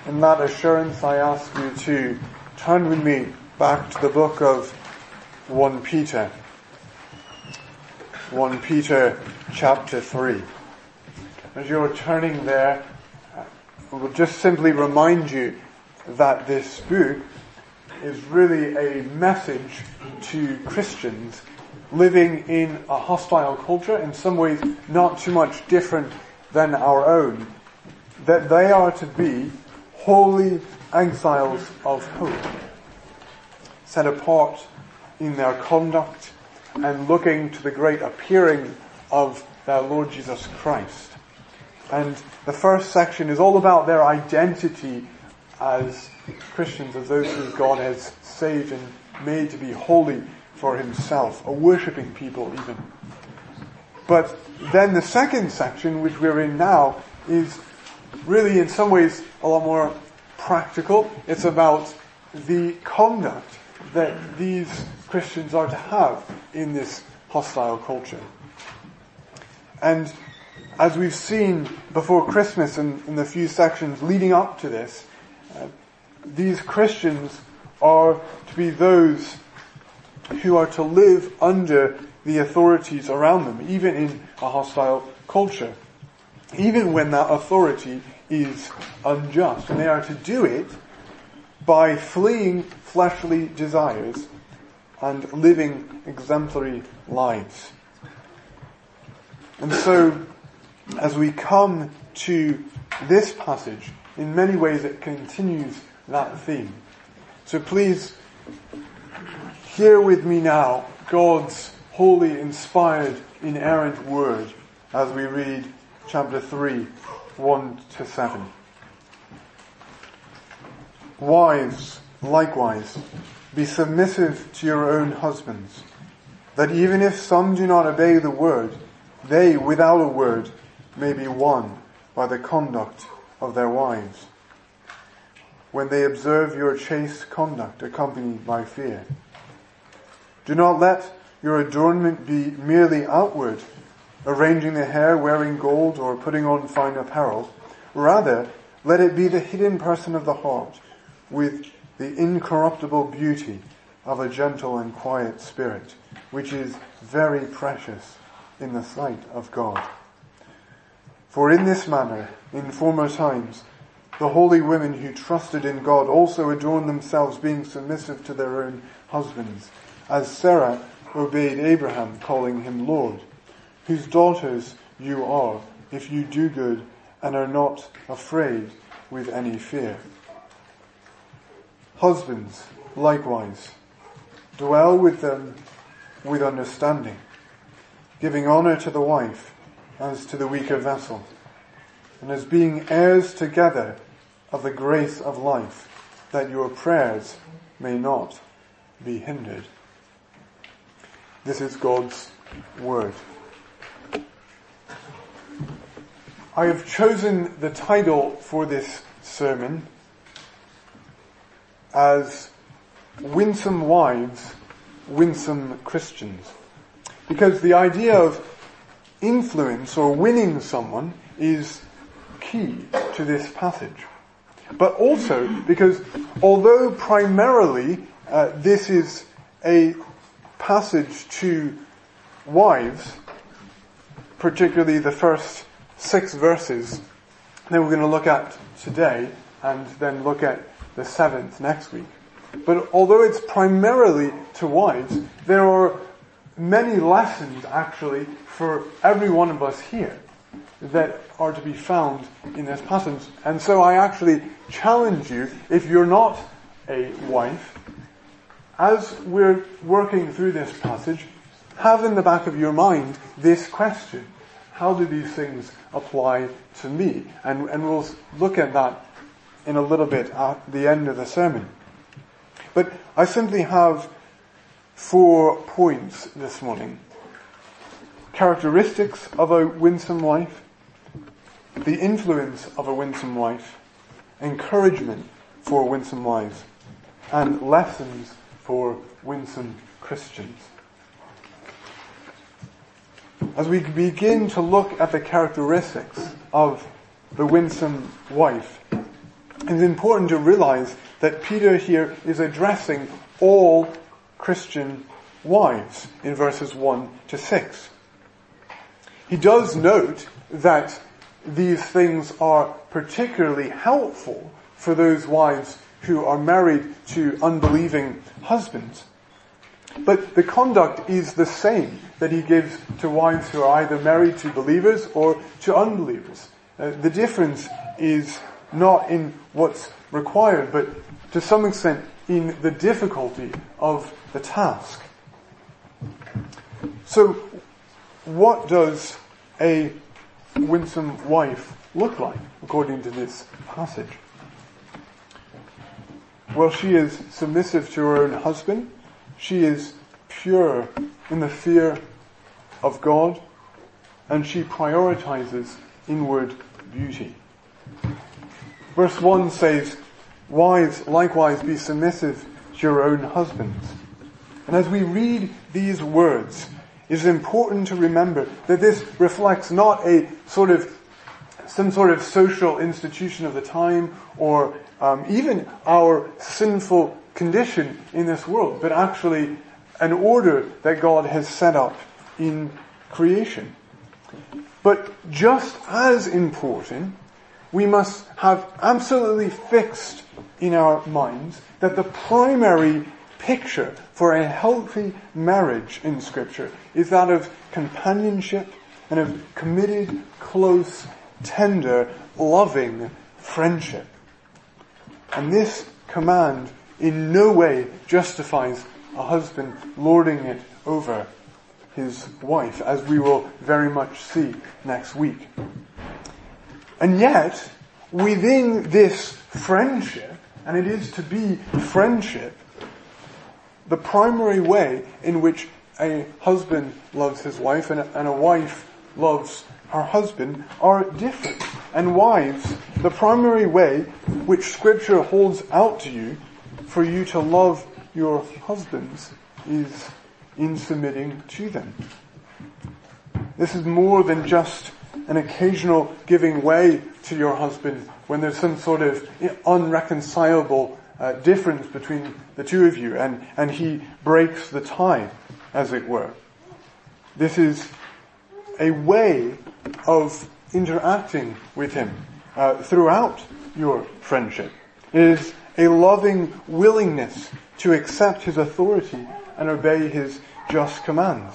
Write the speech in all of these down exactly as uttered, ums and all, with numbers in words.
in that assurance, I ask you to turn with me back to the book of First Peter. First Peter chapter three. As you're turning there, I will just simply remind you that this book is really a message to Christians living in a hostile culture, in some ways not too much different than our own, that they are to be holy exiles of hope, set apart in their conduct and looking to the great appearing of their Lord Jesus Christ. And the first section is all about their identity as Christians, as those who God has saved and made to be holy for himself, a worshipping people even. But then the second section, which we're in now, is really in some ways a lot more practical. It's about the conduct that these Christians are to have in this hostile culture. And as we've seen before Christmas and in the few sections leading up to this, uh, these Christians are to be those who are to live under the authorities around them, even in a hostile culture, even when that authority is unjust. And they are to do it by fleeing fleshly desires and living exemplary lives. And so, as we come to this passage, in many ways it continues that theme. So please, hear with me now God's holy, inspired, inerrant word as we read chapter three, one to seven. Wives, likewise, be submissive to your own husbands, that even if some do not obey the word, they, without a word, may be won by the conduct of their wives, when they observe your chaste conduct accompanied by fear. Do not let your adornment be merely outward, arranging the hair, wearing gold, or putting on fine apparel. Rather, let it be the hidden person of the heart, with the incorruptible beauty of a gentle and quiet spirit, which is very precious in the sight of God. For in this manner, in former times, the holy women who trusted in God also adorned themselves, being submissive to their own husbands, as Sarah obeyed Abraham, calling him Lord, whose daughters you are, if you do good and are not afraid with any fear. Husbands, likewise, dwell with them with understanding, giving honor to the wife as to the weaker vessel, and as being heirs together of the grace of life, that your prayers may not be hindered. This is God's word. I have chosen the title for this sermon as Winsome Wives, Winsome Christians. Because the idea of influence or winning someone is key to this passage. But also because although primarily uh, this is a passage to wives, particularly the first six verses that we're going to look at today and then look at the seventh next week. But although it's primarily to wives, there are many lessons actually for every one of us here that are to be found in this passage. And so I actually challenge you, if you're not a wife, as we're working through this passage, have in the back of your mind this question: how do these things apply to me? And, and we'll look at that in a little bit at the end of the sermon. But I simply have four points this morning. Characteristics of a winsome wife, the influence of a winsome wife, encouragement for winsome wives, and lessons for winsome Christians. As we begin to look at the characteristics of the winsome wife, It's important to realize that Peter here is addressing all Christian wives in verses one to six. He does note that these things are particularly helpful for those wives who are married to unbelieving husbands. But the conduct is the same that he gives to wives who are either married to believers or to unbelievers. Uh, the difference is not in what's required, but to some extent in the difficulty of the task. So, what does a winsome wife look like, according to this passage? Well, she is submissive to her own husband. She is pure in the fear of God, and she prioritizes inward beauty. Verse one says, "Wives, likewise be submissive to your own husbands." And as we read these words, it is important to remember that this reflects not a sort of, some sort of social institution of the time, or um, even our sinful condition in this world, but actually an order that God has set up in creation. But just as important, we must have absolutely fixed in our minds that the primary picture for a healthy marriage in Scripture is that of companionship and of committed, close, tender, loving friendship. And this command in no way justifies a husband lording it over his wife, as we will very much see next week. And yet, within this friendship, and it is to be friendship, the primary way in which a husband loves his wife and a, and a wife loves her husband are different. And wives, the primary way which Scripture holds out to you for you to love your husbands is in submitting to them. This is more than just an occasional giving way to your husband when there's some sort of unreconcilable uh, difference between the two of you, and, and he breaks the tie, as it were. This is a way of interacting with him uh, throughout your friendship. It is a loving willingness to accept his authority and obey his just commands.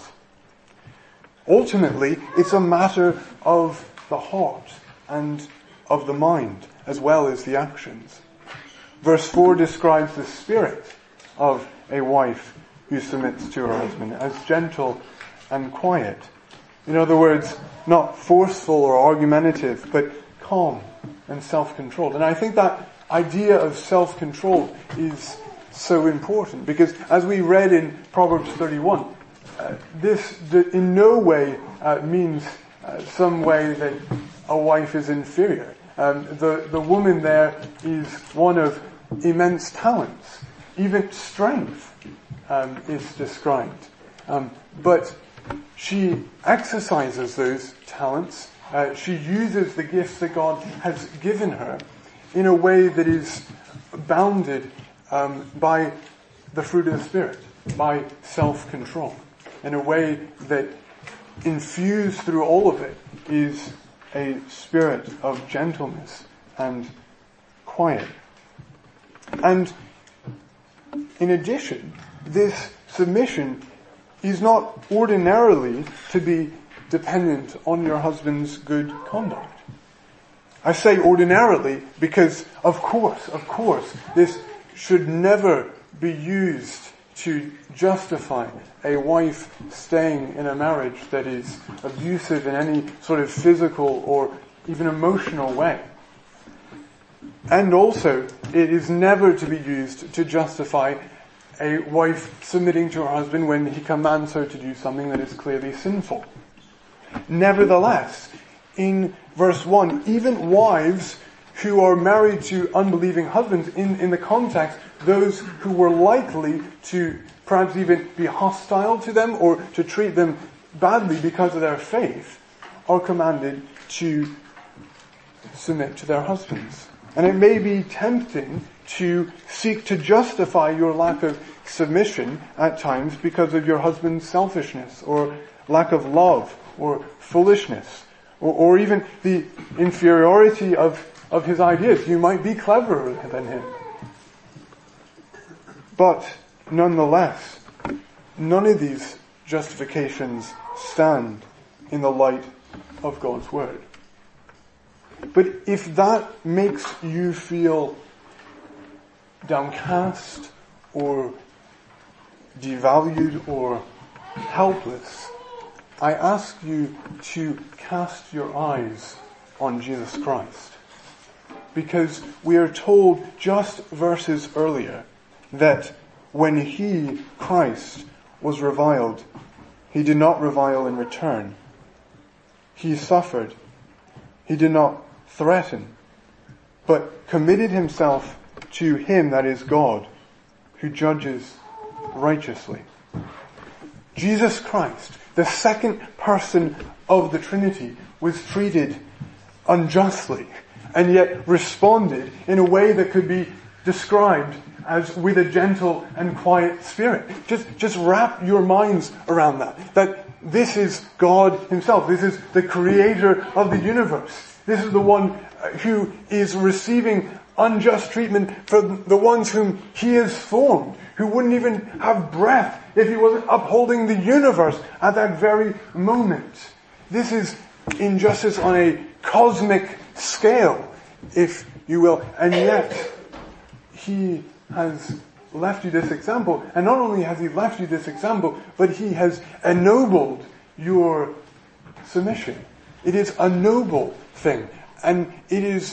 Ultimately, it's a matter of the heart and of the mind, as well as the actions. Verse four describes the spirit of a wife who submits to her husband as gentle and quiet. In other words, not forceful or argumentative, but calm and self-controlled. And I think that idea of self-control is so important, because as we read in Proverbs thirty-one, uh, this in no way uh, means uh, some way that a wife is inferior. Um, the, the woman there is one of immense talents. Even strength um, is described. Um, but she exercises those talents. Uh, she uses the gifts that God has given her in a way that is bounded um, by the fruit of the Spirit, by self-control, in a way that infused through all of it is a spirit of gentleness and quiet. And in addition, this submission is not ordinarily to be dependent on your husband's good conduct. I say ordinarily because, of course, of course, this should never be used to justify a wife staying in a marriage that is abusive in any sort of physical or even emotional way. And also, it is never to be used to justify a wife submitting to her husband when he commands her to do something that is clearly sinful. Nevertheless, in verse one, even wives who are married to unbelieving husbands, in, in the context, those who were likely to perhaps even be hostile to them or to treat them badly because of their faith, are commanded to submit to their husbands. And it may be tempting to seek to justify your lack of submission at times because of your husband's selfishness or lack of love or foolishness or, or even the inferiority of, of his ideas. You might be cleverer than him. But nonetheless, none of these justifications stand in the light of God's Word. But if that makes you feel downcast or devalued or helpless, I ask you to cast your eyes on Jesus Christ. Because we are told just verses earlier that when he, Christ, was reviled, he did not revile in return. He suffered. He did not threaten, but committed himself to him, that is God, who judges righteously. Jesus Christ, the second person of the Trinity, was treated unjustly and yet responded in a way that could be described as with a gentle and quiet spirit. Just, just wrap your minds around that. That this is God himself. This is the creator of the universe. This is the one who is receiving unjust treatment for the ones whom he has formed, who wouldn't even have breath if he wasn't upholding the universe at that very moment. This is injustice on a cosmic scale, if you will. And yet, he has left you this example. And not only has he left you this example, but he has ennobled your submission. It is a noble thing. And it is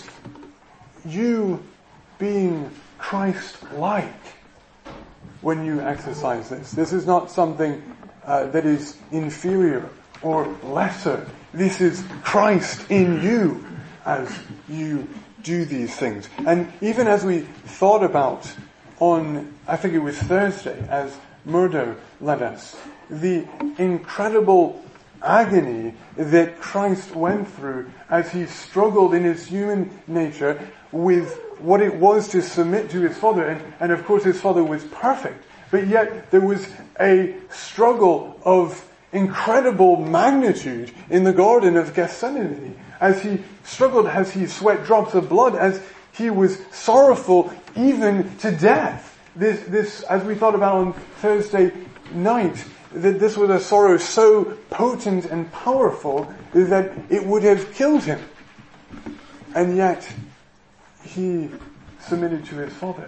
you being Christ-like when you exercise this. This is not something uh, that is inferior or lesser. This is Christ in you as you do these things. And even as we thought about on, I think it was Thursday, as Murdo led us, the incredible agony that Christ went through as he struggled in his human nature with what it was to submit to his Father. And, and of course his Father was perfect. But yet there was a struggle of incredible magnitude in the Garden of Gethsemane. As he struggled, as he sweat drops of blood, as he was sorrowful even to death. This, this, as we thought about on Thursday night, that this was a sorrow so potent and powerful that it would have killed him. And yet, he submitted to his Father.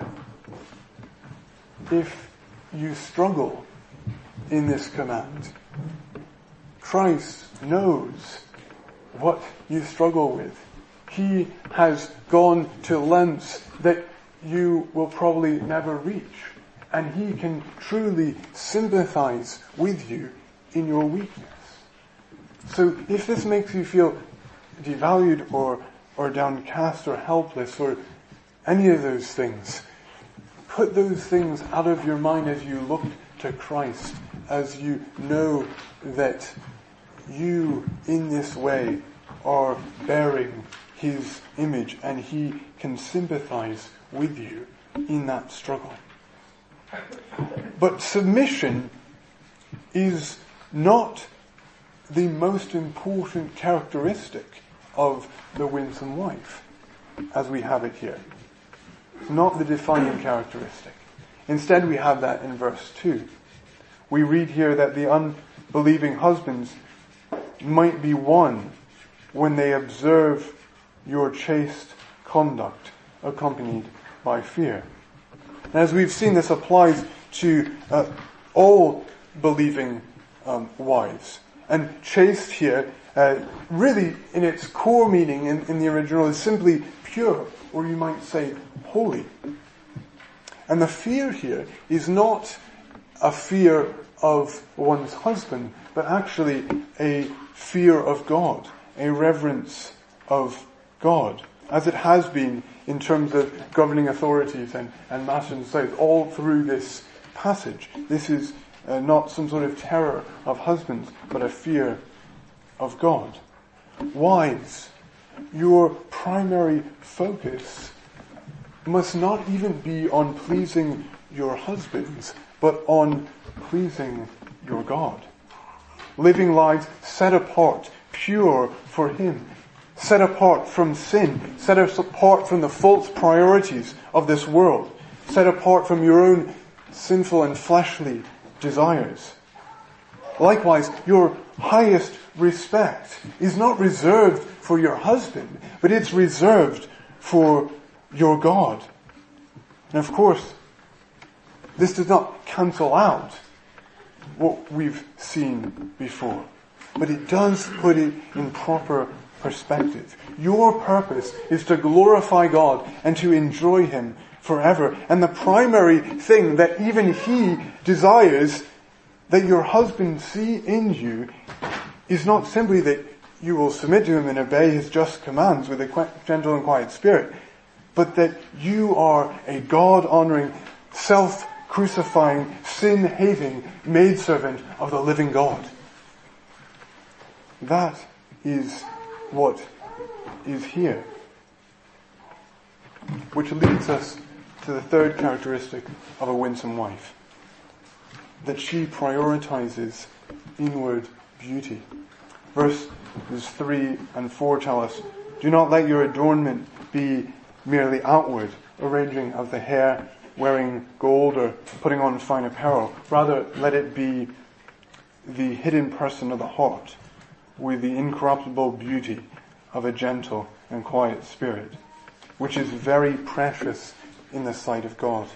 If you struggle in this command, Christ knows what you struggle with. He has gone to lengths that you will probably never reach. And he can truly sympathize with you in your weakness. So if this makes you feel devalued or, or downcast or helpless or any of those things, put those things out of your mind as you look to Christ, as you know that you in this way are bearing his image and he can sympathize with you in that struggle. But submission is not the most important characteristic of the winsome wife, as we have it here. It's not the defining characteristic. Instead, we have that in verse two. We read here that the unbelieving husbands might be won when they observe your chaste conduct accompanied by fear. And as we've seen, this applies to uh, all believing um, wives. And chaste here, uh, really in its core meaning in, in the original is simply pure, or you might say holy. And the fear here is not a fear of one's husband, but actually a fear of God, a reverence of God, as it has been in terms of governing authorities and, and masters and slaves all through this passage. This is uh, not some sort of terror of husbands, but a fear of God. Wives, your primary focus must not even be on pleasing your husbands, but on pleasing your God. Living lives set apart, pure for Him, set apart from sin, set apart from the false priorities of this world, set apart from your own sinful and fleshly desires. Likewise, your highest respect is not reserved for your husband, but it's reserved for your God. And of course, this does not cancel out what we've seen before, but it does put it in proper perspective. Your purpose is to glorify God and to enjoy Him forever. And the primary thing that even He desires that your husband see in you is not simply that you will submit to him and obey his just commands with a gentle and quiet spirit, but that you are a God-honoring, self-crucifying, sin-hating maidservant of the living God. That is what is here. Which leads us to the third characteristic of a winsome wife. That she prioritizes inward beauty. Verses three and four tell us, do not let your adornment be merely outward, arranging of the hair, wearing gold, or putting on fine apparel. Rather, let it be the hidden person of the heart, with the incorruptible beauty of a gentle and quiet spirit, which is very precious in the sight of God.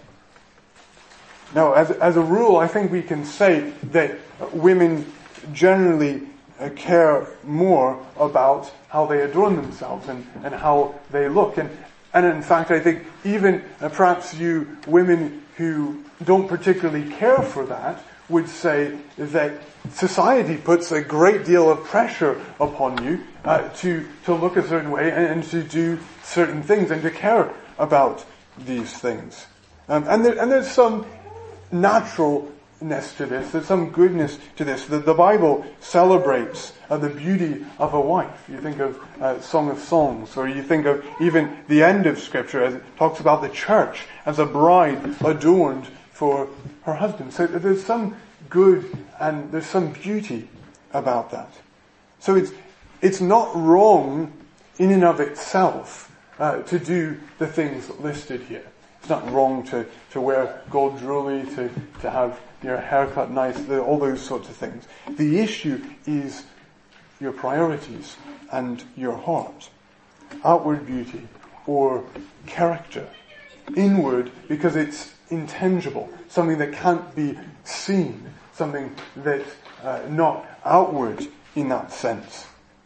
Now, as, as a rule, I think we can say that women generally uh, care more about how they adorn themselves and, and how they look. And, and in fact, I think even uh, perhaps you women who don't particularly care for that would say that society puts a great deal of pressure upon you uh, to, to look a certain way and, and to do certain things and to care about these things. Um, and, there, and there's some naturalness to this. There's some goodness to this. The, the Bible celebrates uh, the beauty of a wife. You think of uh, Song of Songs, or you think of even the end of Scripture as it talks about the church as a bride adorned for her husband. So there's some good and there's some beauty about that. So it's it's not wrong in and of itself uh, to do the things listed here. It's not wrong to, to wear gold jewelry, to, to have your haircut nice, all those sorts of things. The issue is your priorities and your heart. Outward beauty or character. Inward because it's intangible, something that can't be seen, something that's uh, not outward in that sense.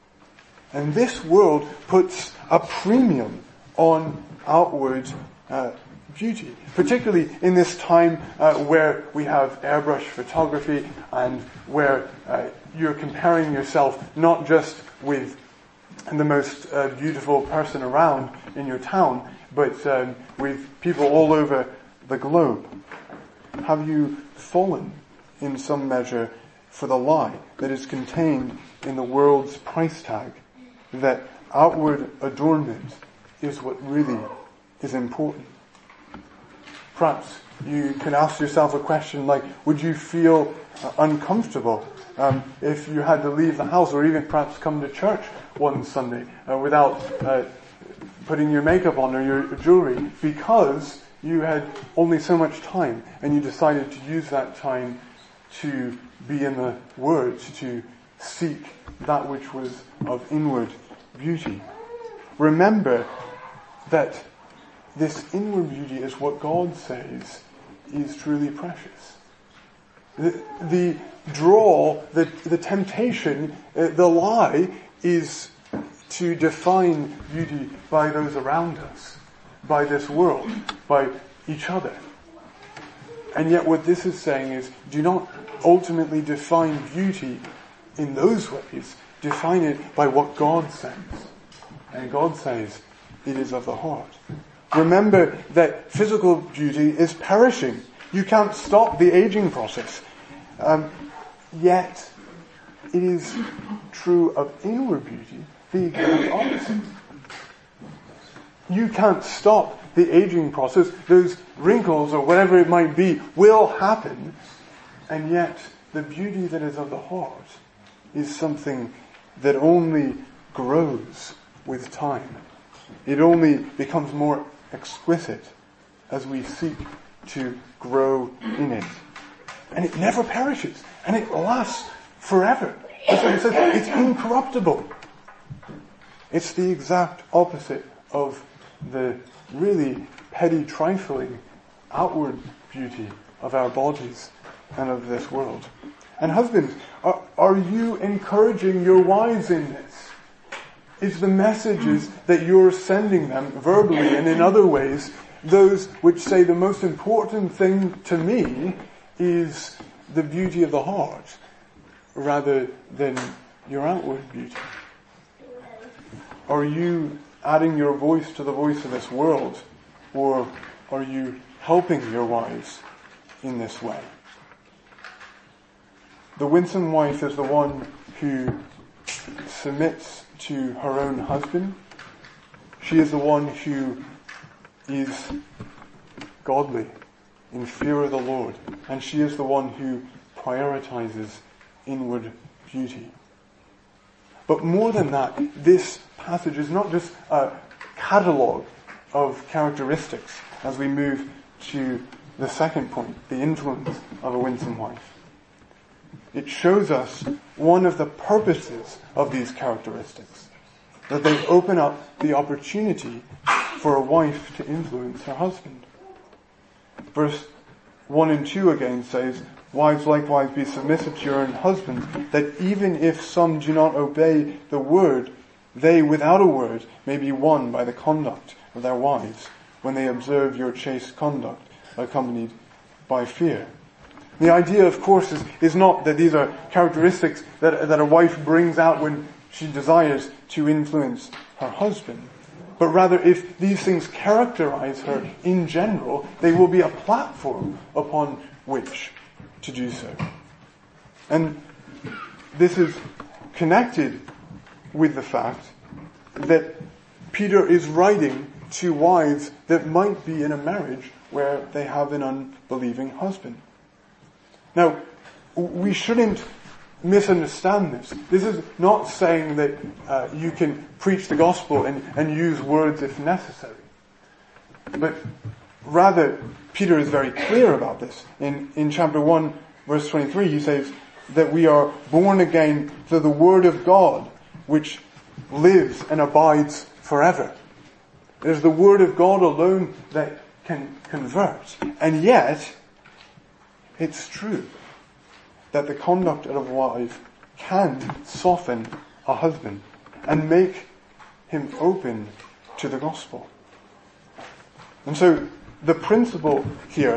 And this world puts a premium on outward uh, beauty, particularly in this time uh, where we have airbrush photography and where uh, you're comparing yourself not just with the most uh, beautiful person around in your town, but um, with people all over the globe. Have you fallen in some measure for the lie that is contained in the world's price tag, that outward adornment is what really is important? Perhaps you can ask yourself a question like, would you feel uh, uncomfortable um, if you had to leave the house or even perhaps come to church one Sunday uh, without uh, putting your makeup on or your jewelry because you had only so much time and you decided to use that time to be in the Word, to seek that which was of inward beauty? Remember that this inward beauty is what God says is truly precious. The, the draw, the, the temptation, uh, the lie is to define beauty by those around us, by this world, by each other. And yet what this is saying is, do not ultimately define beauty in those ways. Define it by what God says. And God says it is of the heart. Remember that physical beauty is perishing. You can't stop the aging process. Um, yet, it is true of inward beauty, the exact opposite. You can't stop the aging process, those wrinkles or whatever it might be will happen, and yet the beauty that is of the heart is something that only grows with time. It only becomes more exquisite as we seek to grow in it. And it never perishes, and it lasts forever. That's what it says. It's incorruptible. It's the exact opposite of the really petty, trifling, outward beauty of our bodies and of this world. And husbands, are, are you encouraging your wives in this? Is the messages that you're sending them verbally and in other ways those which say the most important thing to me is the beauty of the heart rather than your outward beauty? Are you adding your voice to the voice of this world, or are you helping your wives in this way? The winsome wife is the one who submits to her own husband. She is the one who is godly, in fear of the Lord, and she is the one who prioritizes inward beauty. But more than that, this passage is not just a catalogue of characteristics as we move to the second point, the influence of a winsome wife. It shows us one of the purposes of these characteristics, that they open up the opportunity for a wife to influence her husband. Verse one and two again says, "Wives likewise be submissive to your own husbands, that even if some do not obey the word, they without a word may be won by the conduct of their wives, when they observe your chaste conduct, accompanied by fear." The idea, of course, is, is not that these are characteristics that, that a wife brings out when she desires to influence her husband. But rather, if these things characterize her in general, they will be a platform upon which to do so. And this is connected with the fact that Peter is writing to wives that might be in a marriage where they have an unbelieving husband. Now, we shouldn't misunderstand this. This is not saying that uh, you can preach the gospel and, and use words if necessary. But rather, Peter is very clear about this. In, in chapter one, verse twenty-three, he says that we are born again through the word of God, which lives and abides forever. It is the word of God alone that can convert. And yet, it's true that the conduct of a wife can soften a husband and make him open to the gospel. And so the principle here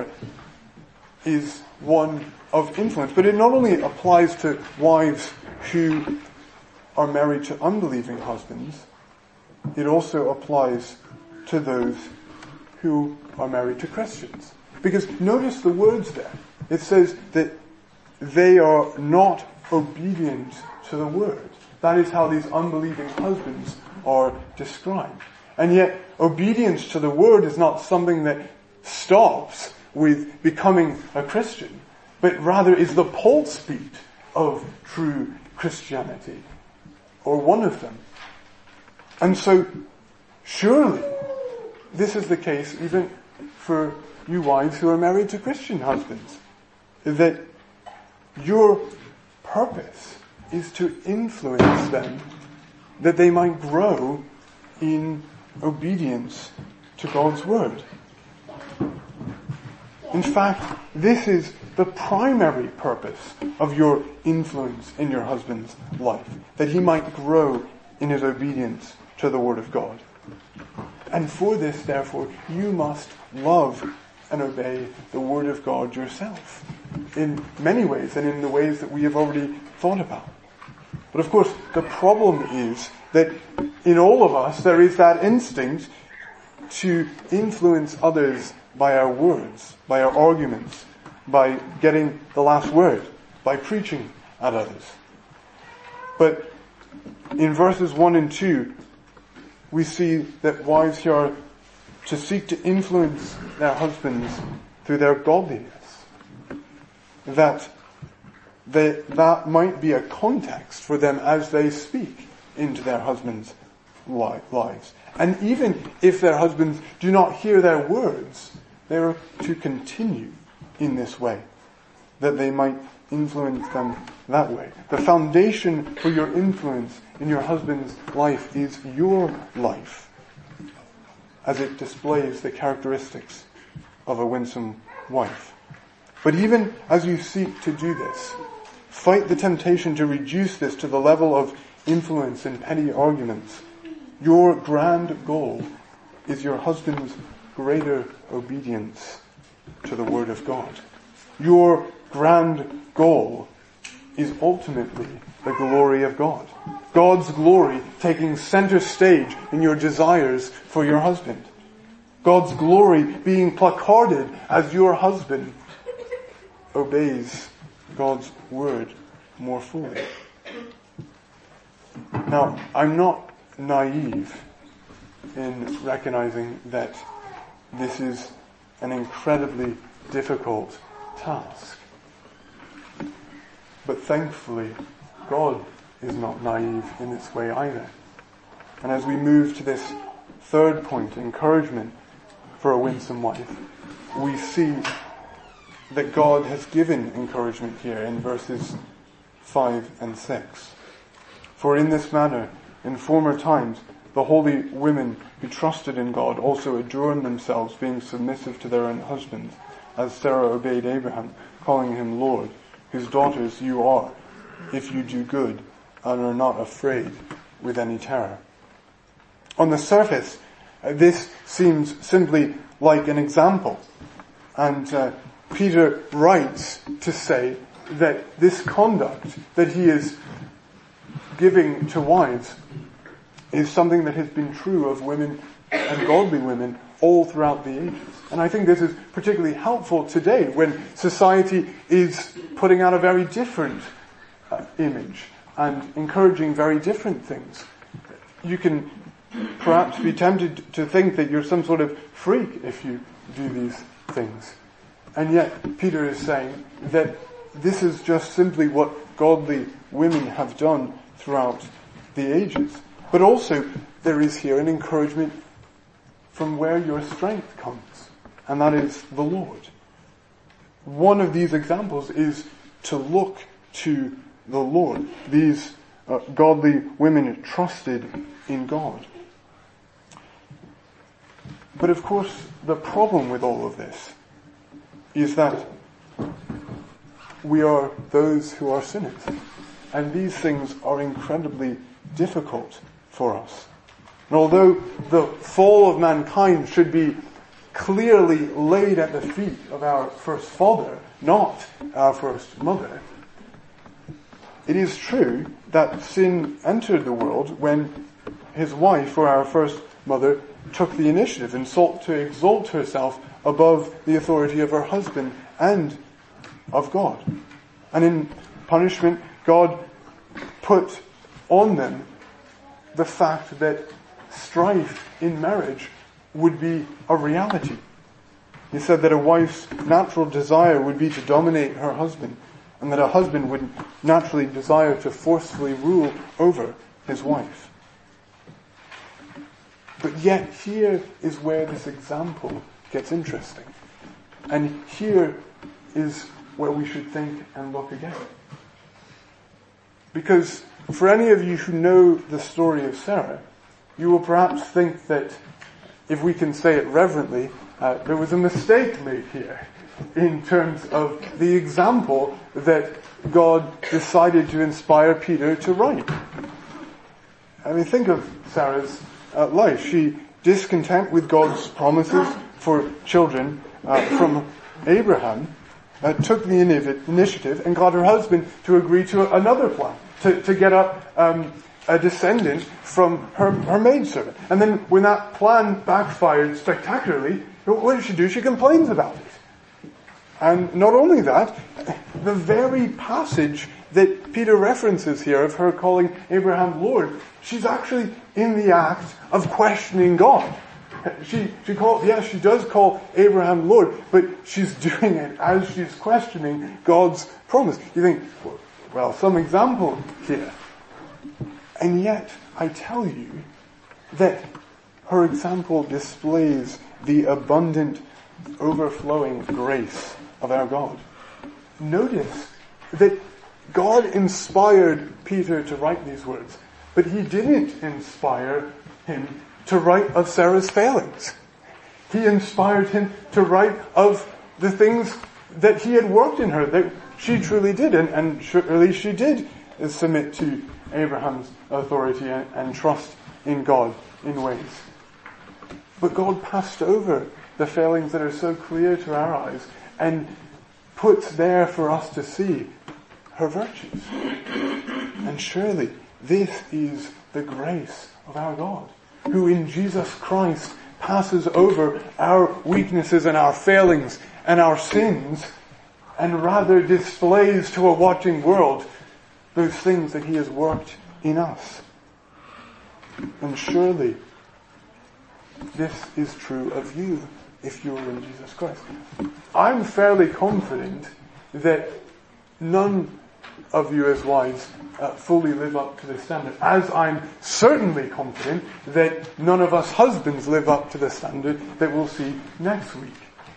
is one of influence, but it not only applies to wives who are married to unbelieving husbands, it also applies to those who are married to Christians. Because notice the words there. It says that they are not obedient to the word. That is how these unbelieving husbands are described. And yet, obedience to the word is not something that stops with becoming a Christian, but rather is the pulse beat of true Christianity, or one of them. And so, surely, this is the case even for you wives who are married to Christian husbands, that your purpose is to influence them that they might grow in obedience to God's word. In fact, this is the primary purpose of your influence in your husband's life, that he might grow in his obedience to the word of God. And for this, therefore, you must love and obey the word of God yourself in many ways and in the ways that we have already thought about. But of course, the problem is that in all of us there is that instinct to influence others by our words, by our arguments, by getting the last word, by preaching at others. But in verses one and two, we see that wives here are to seek to influence their husbands through their godliness. That they, that might be a context for them as they speak into their husbands' li- lives. And even if their husbands do not hear their words, they are to continue in this way, that they might influence them that way. The foundation for your influence in your husband's life is your life, as it displays the characteristics of a winsome wife. But even as you seek to do this, fight the temptation to reduce this to the level of influence and petty arguments. Your grand goal is your husband's greater obedience to the Word of God. Your grand goal is ultimately the glory of God. God's glory taking center stage in your desires for your husband. God's glory being placarded as your husband obeys God's word more fully. Now, I'm not naive in recognizing that this is an incredibly difficult task. But thankfully, God is not naive in this way either. And as we move to this third point, encouragement for a winsome wife, we see that God has given encouragement here in verses five and six. For in this manner, in former times, the holy women who trusted in God also adorned themselves, being submissive to their own husbands, as Sarah obeyed Abraham, calling him Lord, whose daughters you are, if you do good and are not afraid with any terror. On the surface, uh, this seems simply like an example. And uh, Peter writes to say that this conduct that he is giving to wives is something that has been true of women and godly women all throughout the ages. And I think this is particularly helpful today when society is putting out a very different uh, image and encouraging very different things. You can perhaps be tempted to think that you're some sort of freak if you do these things. And yet Peter is saying that this is just simply what godly women have done throughout the ages. But also there is here an encouragement from where your strength comes, and that is the Lord. One of these examples is to look to the Lord. These uh, godly women trusted in God. But of course, the problem with all of this is that we are those who are sinners. And these things are incredibly difficult for us. And although the fall of mankind should be clearly laid at the feet of our first father, not our first mother, it is true that sin entered the world when his wife, or our first mother, took the initiative and sought to exalt herself above the authority of her husband and of God. And in punishment, God put on them the fact that strife in marriage would be a reality. He said that a wife's natural desire would be to dominate her husband, and that a husband would naturally desire to forcefully rule over his wife. But yet here is where this example gets interesting. And here is where we should think and look again. Because for any of you who know the story of Sarah, you will perhaps think that, if we can say it reverently, uh, there was a mistake made here in terms of the example that God decided to inspire Peter to write. I mean, think of Sarah's uh, life. She, discontent with God's promises for children uh, from Abraham, uh, took the initiative and got her husband to agree to another plan, to, to get up um, a descendant from her, her maidservant. And then when that plan backfired spectacularly, what does she do? She complains about it. And not only that, the very passage that Peter references here of her calling Abraham Lord, she's actually in the act of questioning God. She, she call, yes, she does call Abraham Lord, but she's doing it as she's questioning God's promise. You think, well, some example here. And yet, I tell you that her example displays the abundant, overflowing grace of our God. Notice that God inspired Peter to write these words, but he didn't inspire him to write of Sarah's failings. He inspired him to write of the things that he had worked in her, that she truly did, and, and surely she did submit to Abraham's authority and, and trust in God in ways. But God passed over the failings that are so clear to our eyes and puts there for us to see her virtues. And surely this is the grace of our God, who in Jesus Christ passes over our weaknesses and our failings and our sins, and rather displays to a watching world those things that he has worked in us. And surely this is true of you if you're in Jesus Christ. I'm fairly confident that none of you as wives uh, fully live up to the standard, as I'm certainly confident that none of us husbands live up to the standard that we'll see next week.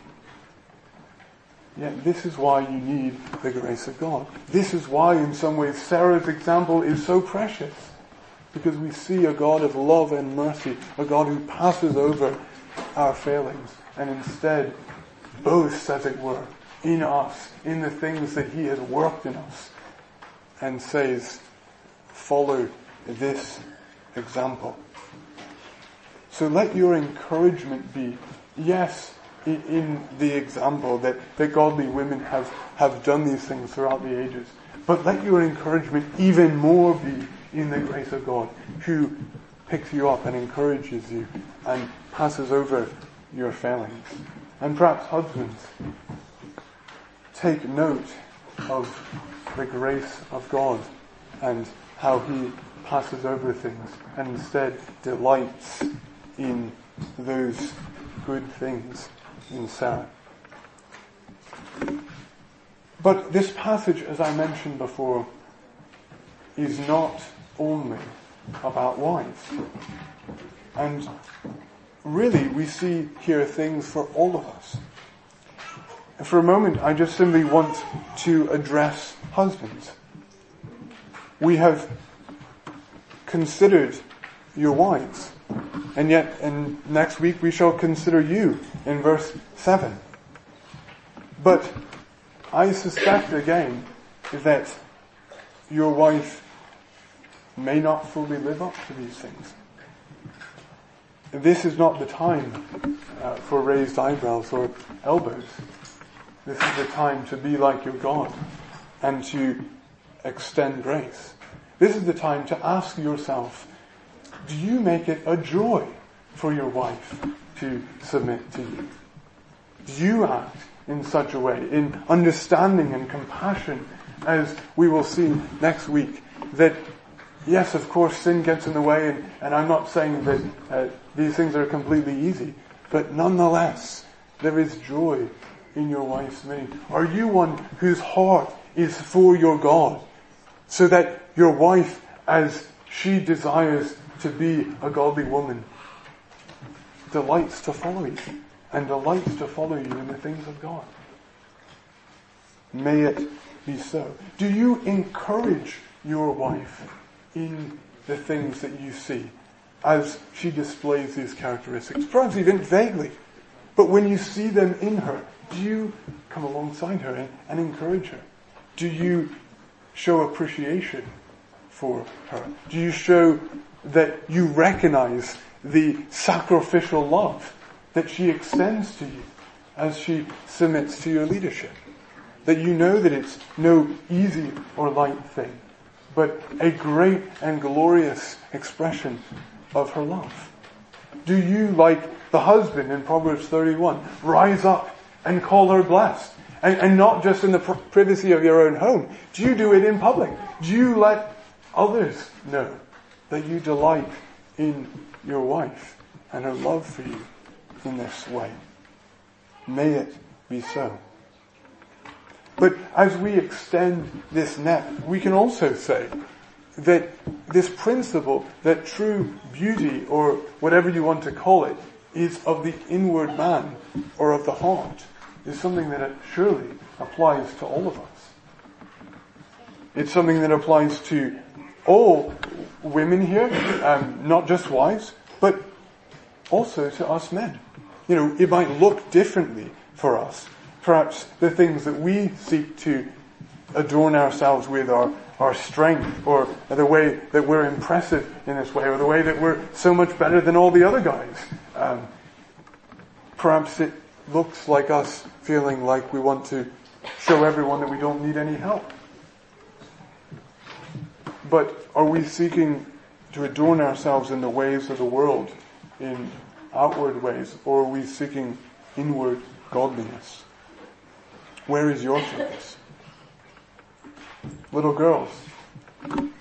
Yet this is why you need the grace of God. This is why in some ways Sarah's example is so precious, because we see a God of love and mercy, a God who passes over our failings and instead boasts, as it were, in us, in the things that he has worked in us, and says, follow this example. So let your encouragement be, yes, in, in the example that, that godly women have, have done these things throughout the ages, but let your encouragement even more be in the grace of God, who picks you up and encourages you and passes over your failings. And perhaps husbands, take note of the grace of God and how he passes over things and instead delights in those good things in Sarah. But this passage, as I mentioned before, is not only about wives. And really, we see here things for all of us. And for a moment, I just simply want to address husbands. We have considered your wives, and yet, and next week we shall consider you in verse seven. But I suspect again that your wife may not fully live up to these things. This is not the time uh, for raised eyebrows or elbows. This is the time to be like your God and to extend grace. This is the time to ask yourself, do you make it a joy for your wife to submit to you? Do you act in such a way, in understanding and compassion, as we will see next week, that yes, of course, sin gets in the way, and, and I'm not saying that uh, these things are completely easy, but nonetheless, there is joy in your wife's submitting. Are you one whose heart is for your God, so that your wife, as she desires to be a godly woman, delights to follow you, and delights to follow you in the things of God? May it be so. Do you encourage your wife in the things that you see as she displays these characteristics? Perhaps even vaguely. But when you see them in her, do you come alongside her and, and encourage her? Do you show appreciation for her? Do you show that you recognize the sacrificial love that she extends to you as she submits to your leadership? That you know that it's no easy or light thing, but a great and glorious expression of her love? Do you, like the husband in Proverbs thirty-one, rise up and call her blessed? And, and not just in the privacy of your own home. Do you do it in public? Do you let others know that you delight in your wife and her love for you in this way. May it be so. But as we extend this net, we can also say that this principle that true beauty, or whatever you want to call it, is of the inward man or of the heart, is something that it surely applies to all of us. It's something that applies to all women here, um, not just wives, but also to us men. You know, it might look differently for us. Perhaps the things that we seek to adorn ourselves with are our strength, or the way that we're impressive in this way, or the way that we're so much better than all the other guys. Um, perhaps it looks like us feeling like we want to show everyone that we don't need any help. But are we seeking to adorn ourselves in the ways of the world, in outward ways, or are we seeking inward godliness? Where is your focus? Little girls, do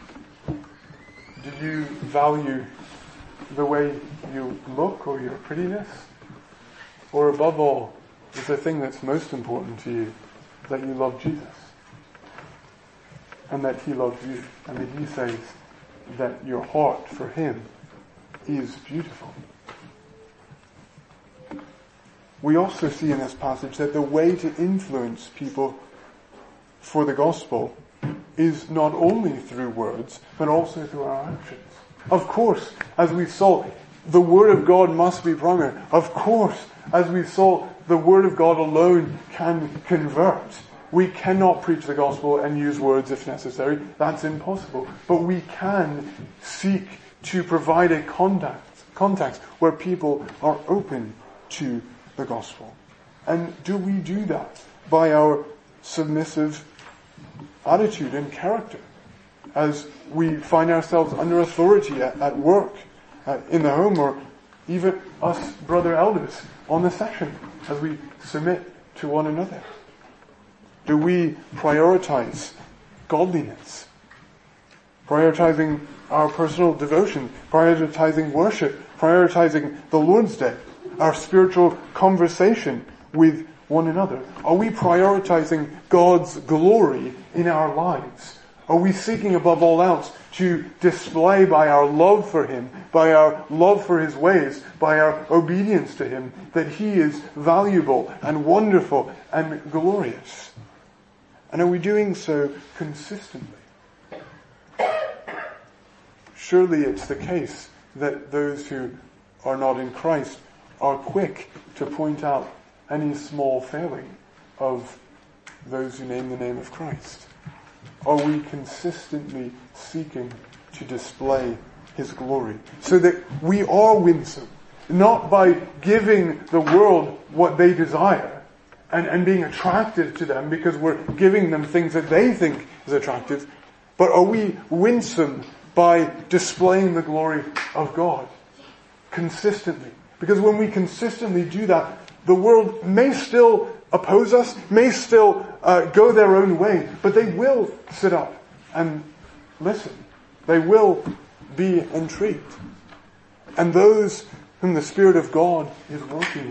you value the way you look or your prettiness? Or above all, is the thing that's most important to you that you love Jesus? And that He loves you. And that He says that your heart for Him is beautiful. We also see in this passage that the way to influence people for the gospel is not only through words, but also through our actions. Of course, as we saw, the Word of God must be primary. Of course, as we saw, the Word of God alone can convert. We cannot preach the gospel and use words if necessary. That's impossible. But we can seek to provide a context, context where people are open to the gospel. And do we do that by our submissive attitude and character as we find ourselves under authority at, at work, uh, in the home, or even us brother elders on the session as we submit to one another? Do we prioritize godliness? Prioritizing our personal devotion, prioritizing worship, prioritizing the Lord's Day, our spiritual conversation with one another? Are we prioritizing God's glory in our lives? Are we seeking above all else to display by our love for Him, by our love for His ways, by our obedience to Him, that He is valuable and wonderful and glorious? And are we doing so consistently? Surely it's the case that those who are not in Christ are quick to point out any small failing of those who name the name of Christ. Are we consistently seeking to display His glory so that we are winsome, not by giving the world what they desire and, and being attractive to them because we're giving them things that they think is attractive, but are we winsome by displaying the glory of God consistently? Because when we consistently do that, the world may still oppose us, may still uh, go their own way, but they will sit up and listen. They will be intrigued. And those whom the Spirit of God is working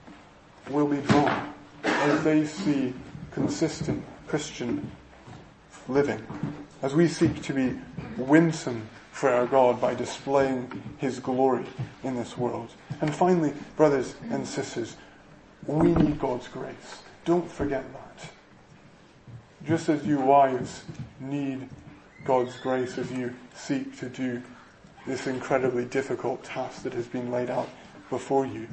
in will be drawn as they see consistent Christian living, as we seek to be winsome for our God by displaying His glory in this world. And finally, brothers and sisters, we need God's grace. Don't forget that. Just as you wives need God's grace as you seek to do this incredibly difficult task that has been laid out before you,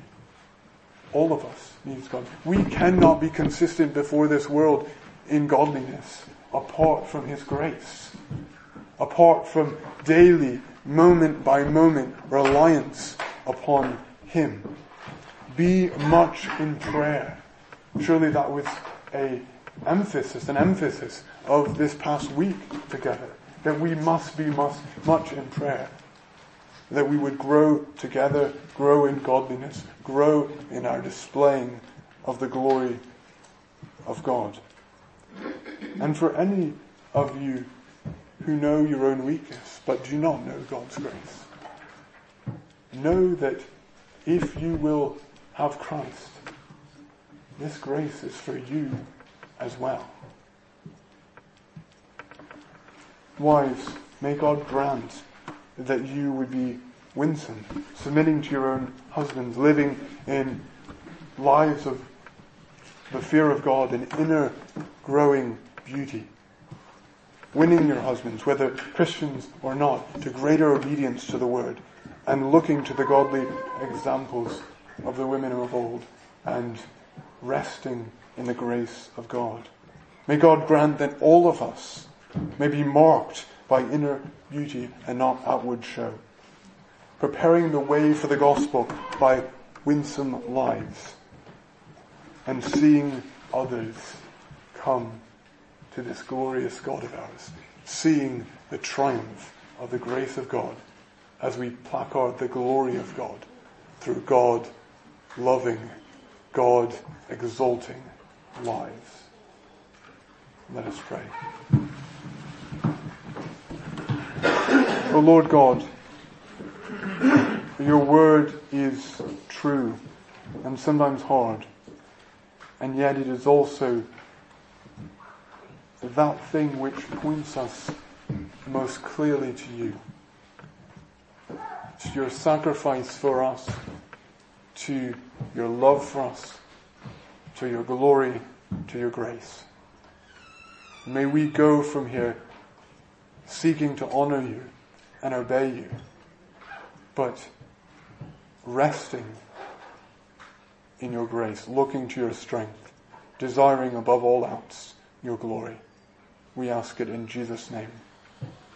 all of us needs God. We cannot be consistent before this world in godliness apart from His grace, apart from daily, moment by moment reliance upon Him. Be much in prayer. Surely that was a emphasis, an emphasis of this past week together, that we must be much, much in prayer, that we would grow together, grow in godliness, grow in our displaying of the glory of God. And for any of you who know your own weakness but do not know God's grace, know that if you will have Christ, this grace is for you as well. Wives, may God grant that you would be winsome, submitting to your own husbands, living in lives of the fear of God and inner growing beauty, winning your husbands, whether Christians or not, to greater obedience to the word, and looking to the godly examples of the women of old and resting in the grace of God. May God grant that all of us may be marked by inner beauty and not outward show, preparing the way for the gospel by winsome lives, and seeing others come to this glorious God of ours, seeing the triumph of the grace of God as we placard the glory of God through God loving, God exalting lives. Let us pray. O Lord God, your word is true and sometimes hard, and yet it is also that thing which points us most clearly to you, to your sacrifice for us, to your love for us, to your glory, to your grace. May we go from here seeking to honor you and obey you, but resting in your grace, looking to your strength, desiring above all else your glory. We ask it in Jesus' name.